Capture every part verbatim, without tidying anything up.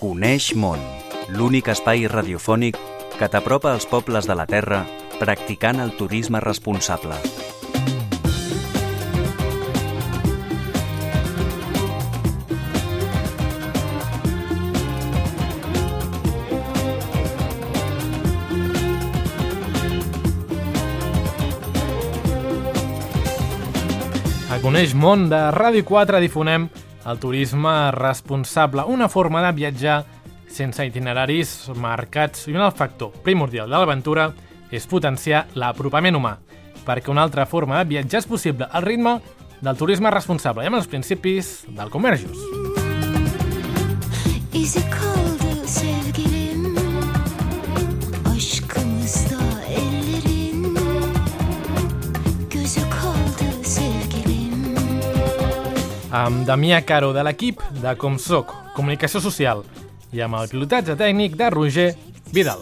Coneix món, l'únic espai radiofònic que t'apropa als pobles de la Terra practicant el turisme responsable. A Coneix món de Ràdio quatre difonem el turisme responsable, una forma de viatjar sense itineraris marcats, i un factor primordial de l'aventura és potenciar l'apropament humà, perquè una altra forma de viatjar és possible al ritme del turisme responsable i amb els principis del Comerç Just. Amb Damià Caro, de l'equip de Com Soc, Comunicació Social, i amb el pilotatge tècnic de Roger Vidal.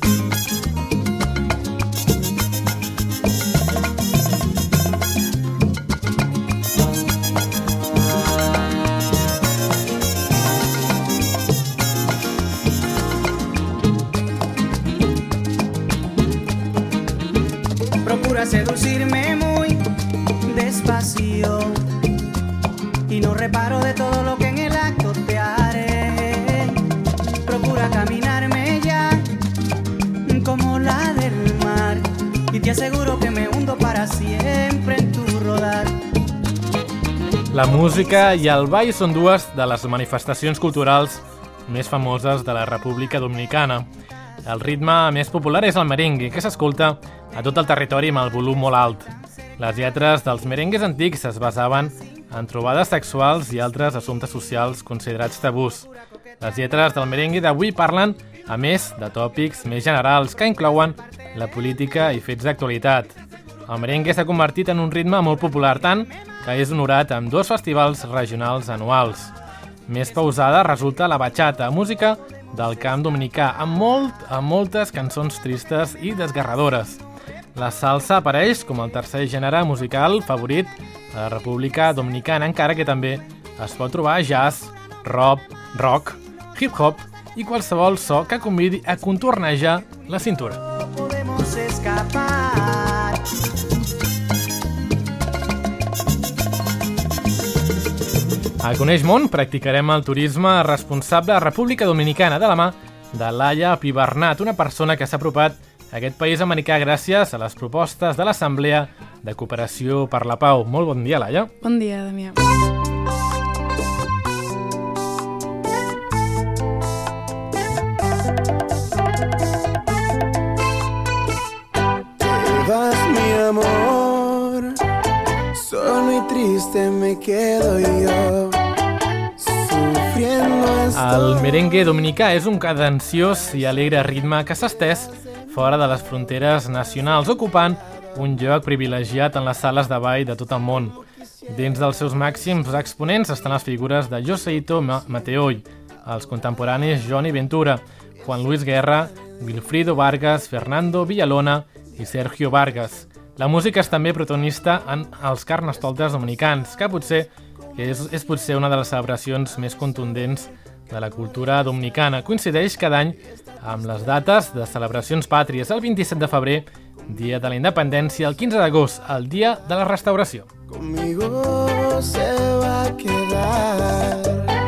Procura seducirme muy despacio y no reparo de todo lo que en el acto te haré. Procura caminarme ya como la del mar y te aseguro que me hundo para siempre en tu rodar. La música i el ball són dues de les manifestacions culturals més famoses de la República Dominicana. El ritme més popular és el merengue, que s'escolta a tot el territori amb el volum molt alt. Les lletres dels merengues antics es basaven en trobades sexuals i altres assumptes socials considerats tabús. Les lletres del merengue d'avui parlen, a més, de tòpics més generals que inclouen la política i fets d'actualitat. El merengue s'ha convertit en un ritme molt popular, tant que és honorat amb dos festivals regionals anuals. Més pausada resulta la bachata, música del camp dominicà, amb, molt, amb moltes cançons tristes i desgarradores. La salsa apareix com el tercer gènere musical favorit a la República Dominicana, encara que també es pot trobar jazz, rock, rock, hip-hop i qualsevol so que convidi a contornejar la cintura. Podemos escapar. A Coneix món practicarem el turisme responsable a República Dominicana de la mà de Laia Pibernat, una persona que s'ha apropat a aquest país americà gràcies a les propostes de l'Assemblea de Cooperació per la Pau. Molt bon dia, Laia. Bon dia, Damià. Te vas, mi amor, solo y triste me quedo yo. El merengue dominicà és un cadenciós i alegre ritme que s'ha estès fora de les fronteres nacionals, ocupant un lloc privilegiat en les sales de ball de tot el món. Dins dels seus màxims exponents estan les figures de Joseito Mateoy, els contemporanis Johnny Ventura, Juan Luis Guerra, Wilfrido Vargas, Fernando Villalona i Sergio Vargas. La música és també protagonista en els carnestoltes dominicans, que potser és, és potser una de les celebracions més contundents de la cultura dominicana. Coincideix cada any amb les dates de celebracions pàtries, el vint-i-set de febrer, dia de la independència, el quinze d'agost, el dia de la restauració. Conmigo se va a quedar.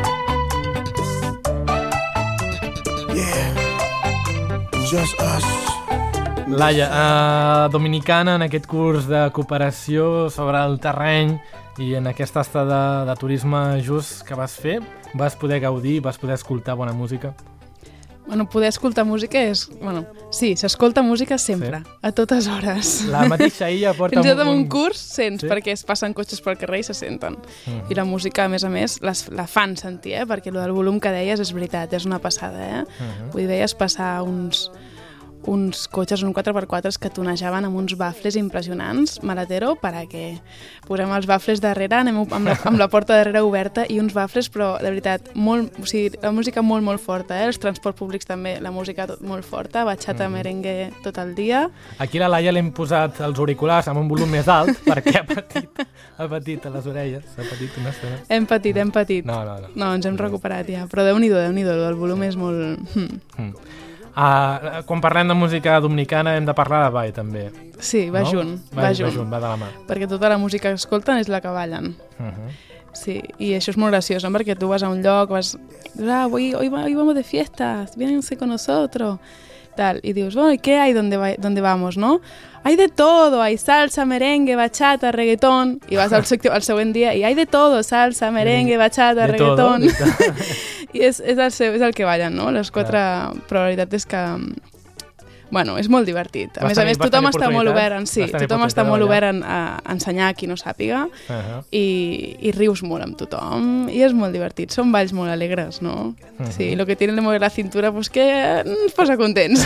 Yeah, just us. Laia, eh, dominicana, en aquest curs de cooperació sobre el terreny i en aquesta estada de turisme just que vas fer, vas poder gaudir, vas poder escoltar bona música? Bueno, poder escoltar música és... Bueno, sí, s'escolta música sempre, sí, a totes hores. La mateixa illa porta... Fins i tot en un curs sents, sí, perquè es passen cotxes pel carrer i se senten. Uh-huh. I la música, a més a més, les, la fan sentir, eh? Perquè el del volum que deies és veritat, és una passada, eh? Uh-huh. Vull dir, veies passar uns... uns cotxes, un quatre per quatre que tonejaven amb uns bafles impressionants, maletero, para que posem els bafles darrere, anem amb la, amb la porta darrere oberta i uns bafles, però de veritat, molt, o sigui, la música molt, molt forta, eh? Els transports públics també, la música tot, molt forta, bachata, mm. merengue tot el dia. Aquí a la Laia l'hem posat els auriculars amb un volum més alt perquè ha patit, ha patit a les orelles, ha patit una estona. Hem patit, hem patit. No, no, no. No, ens hem recuperat ja, però Déu-n'hi-do, Déu-n'hi-do, el volum és molt... Mm. Uh, quan parlem de música dominicana hem de parlar de ball també. Sí, va no? junt, va, va va junt. junt, va de la mà. Perquè tota la música que escolten és la que ballen. Uh -huh. Sí, i això és molt graciós, no? Perquè tu vas a un lloc, vas... Ah, hoy, hoy, hoy vamos de fiestas, vénganse con nosotros. Tal, y dius, bueno, ¿y qué hay donde, va, donde vamos, no? Hay de todo, hay salsa, merengue, bachata, reggaetón, i vas al, al següent dia, i hay de todo, salsa, merengue, bachata, de reggaetón. Todo, I és, és, el seu, és el que ballen, no? Les quatre, ah. Però la veritat és que... Bueno, és molt divertit. A vas més tenir, a més, tothom està molt obert en, sí, tothom està molt obert en, a ensenyar a qui no sàpiga uh -huh. i, i rius molt amb tothom i és molt divertit. Són balls molt alegres, no? Uh -huh. Sí, i lo que tiene de mover la cintura, pues que ens posa contents.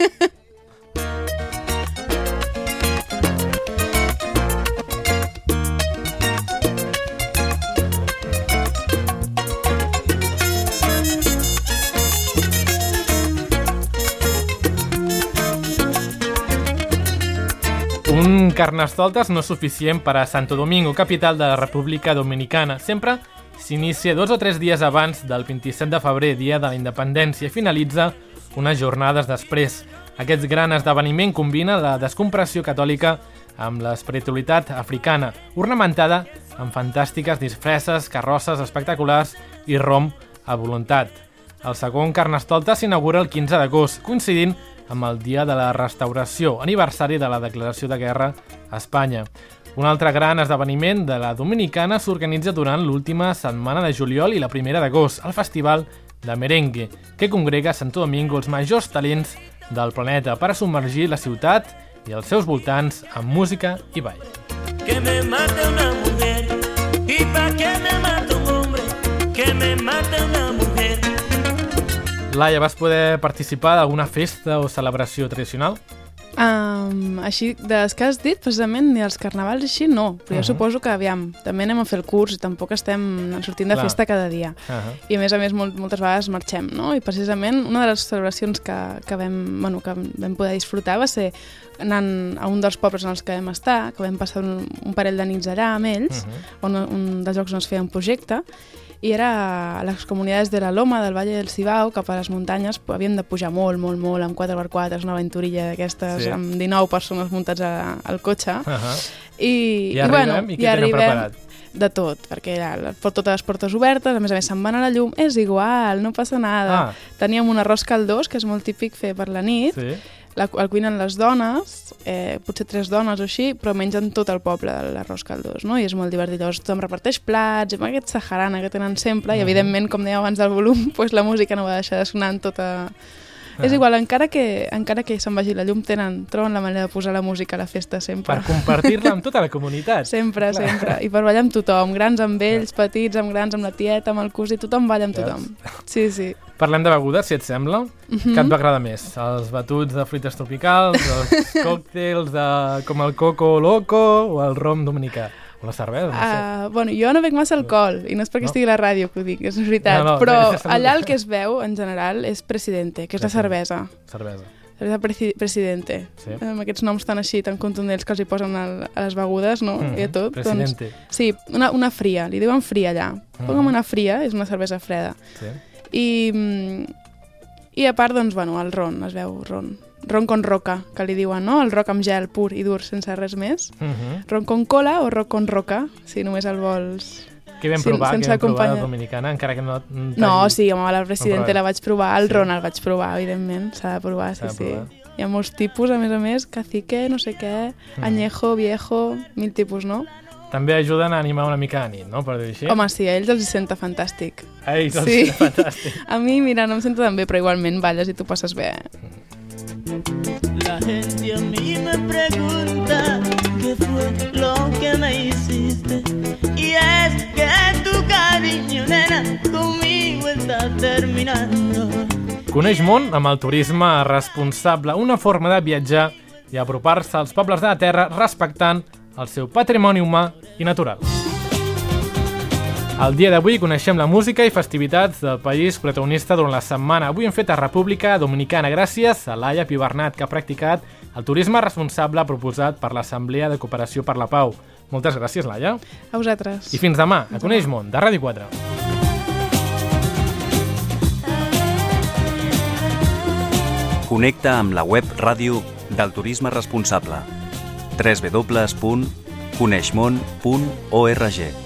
Un Carnestoltes no és suficient per a Santo Domingo, capital de la República Dominicana. Sempre s'inicia dos o tres dies abans del vint-i-set de febrer, dia de la independència, i finalitza unes jornades després. Aquest gran esdeveniment combina la descompressió catòlica amb l'espiritualitat africana, ornamentada amb fantàstiques disfresses, carrosses espectaculars i rom a voluntat. El segon Carnestoltes s'inaugura el quinze d'agost, coincidint amb el dia de la restauració, aniversari de la declaració de guerra a Espanya. Un altre gran esdeveniment de la Dominicana s'organitza durant l'última setmana de juliol i la primera d'agost, el Festival de Merengue, que congrega a Santo Domingo els majors talents del planeta per a submergir la ciutat i els seus voltants amb música i ball. Que me mate una mujer y pa' que me mate un hombre, que me mate una mujer. Laia, vas poder participar d'alguna festa o celebració tradicional? Um, així, de les que has dit, precisament, ni els carnavals així no, però uh -huh. jo suposo que, aviam, també anem a fer el curs i tampoc estem sortint de Clar. festa cada dia. Uh -huh. I a més a més, molt, moltes vegades marxem, no? I precisament una de les celebracions que, que, vam, bueno, que vam poder disfrutar va ser anant a un dels pobles en els que vam estar, que vam passar un, un parell de nits allà amb ells, uh -huh. on un dels llocs on es feia un projecte, i era a les comunitats de la Loma, del Valle del Cibao, cap a les muntanyes, havíem de pujar molt, molt, molt, amb quatre per quatre, una aventurilla d'aquestes, sí. amb dinou persones muntats a, al cotxe. Uh -huh. I, I, i, arribem, bueno, i què i tenen arribem preparat? De tot, perquè ja, totes les portes obertes, a més a més se'n van a la llum, és igual, no passa nada. Ah. Teníem un arròs caldós, que és molt típic fer per la nit, sí. La, el cuinen les dones, eh, potser tres dones o així, però mengen tot el poble de l'arròs caldós, no? I és molt divertit. Llavors tothom reparteix plats, amb aquest saharana que tenen sempre, uh -huh. i evidentment, com dèiem abans del volum, pues, la música no va deixar de sonar en tota... Uh-huh. És igual, encara que, encara que se'n vagi la llum, tenen, troben la manera de posar la música a la festa sempre. Per compartir-la amb tota la comunitat. Sempre, Clar. sempre. I per ballar amb tothom, grans amb ells, Clar. petits amb grans, amb la tieta, amb el cosí, tothom balla amb tothom. Sí, sí. Parlem de begudes, si et sembla. Uh-huh. Què et va agradar més? Els batuts de fruites tropicals, els còctels de, com el coco loco o el rom dominicà? O la cervesa, no sé. Uh, bueno, jo no bec massa alcohol, i no és perquè no? estigui a la ràdio que ho dic, és veritat, no, no, però no, allà el que es veu, en general, és Presidente, que és la cervesa. Cervesa. Cervesa presi Presidente. Sí. Amb aquests noms tan així, tan contundents que els hi posen a, a les begudes, no? Mm-hmm. I a tot. Presidente. Doncs, sí, una, una fria, li diuen fria allà. Mm-hmm. Ponga'm una fria, és una cervesa freda. Sí. I, I a part, doncs, bueno, el ron, es veu ron. Ron con roca, que li diuen, no? El roc amb gel pur i dur, sense res més. Uh-huh. Ron con cola o roc con roca, si només el vols... Que vam provar, sí, que vam provar la dominicana, encara que no... No, sí, home, la Presidente la vaig provar, el sí. ron el vaig provar, evidentment, s'ha de provar, sí, sí. Provar. Hi ha molts tipus, a més a més, cacique, no sé què, uh-huh. añejo, viejo, mil tipus, no? També ajuden a animar una mica a nit, no? Per dir així. Home, sí, a ells els hi senta fantàstic. A ells els hi senta fantàstic. A mi, mira, no em sento tan bé, però igualment balles i tu passes bé. La gente a mí me pregunta qué fue lo que me hiciste y es que tu cariño, nena, conmigo está terminando. Coneix món amb el turisme responsable, una forma de viatjar i apropar-se als pobles de la terra respectant el seu patrimoni humà i natural. El dia d'avui coneixem la música i festivitats del país protagonista durant la setmana. Avui hem fet a República Dominicana gràcies a Laia Pibernat, que ha practicat el turisme responsable proposat per l'Assemblea de Cooperació per la Pau. Moltes gràcies, Laia. A vosaltres. I fins demà, a Coneix Món, de Ràdio quatre. Connecta amb la web ràdio del turisme responsable. w w w punt coneixmon punt org